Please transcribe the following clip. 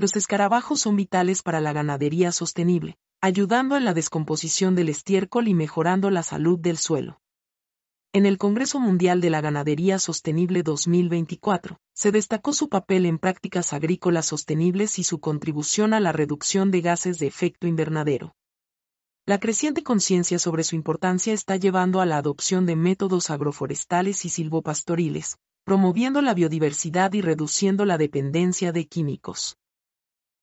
Los escarabajos son vitales para la ganadería sostenible, ayudando en la descomposición del estiércol y mejorando la salud del suelo. En el Congreso Mundial de la Ganadería Sostenible 2024, se destacó su papel en prácticas agrícolas sostenibles y su contribución a la reducción de gases de efecto invernadero. La creciente conciencia sobre su importancia está llevando a la adopción de métodos agroforestales y silvopastoriles, promoviendo la biodiversidad y reduciendo la dependencia de químicos.